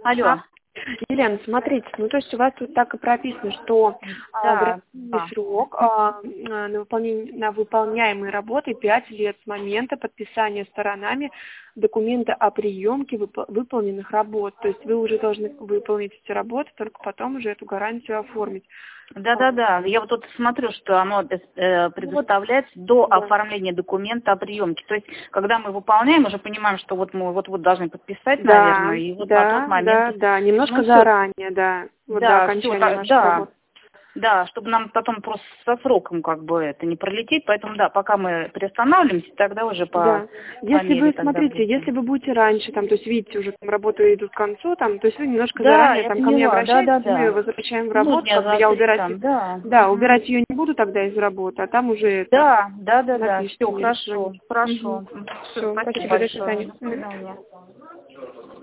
Алло. Елена, смотрите, ну то есть у вас тут так и прописано, что Да. срок на выполняемые работы 5 лет с момента подписания сторонами документа о приемке выполненных работ. То есть вы уже должны выполнить эти работы, только потом уже эту гарантию оформить. Да. Я вот тут смотрю, что оно предоставляется до оформления документа о приемке. То есть, когда мы выполняем, уже понимаем, что вот мы вот должны подписать, наверное, и вот на тот момент. Да, немножко заранее, да. Вот до окончания нашей работы. Да, чтобы нам потом просто со сроком как бы это не пролететь, поэтому да, пока мы приостанавливаемся, тогда уже по Если вы, смотрите, будем. если вы будете раньше, там, то есть видите, уже там работы идут к концу, там, то есть вы немножко заранее там ко мне обращаетесь, мы ее возвращаем в работу, как бы я убирать, убирать ее не буду тогда из работы, а там уже Да, напишите. все, хорошо. Все, спасибо, до свидания.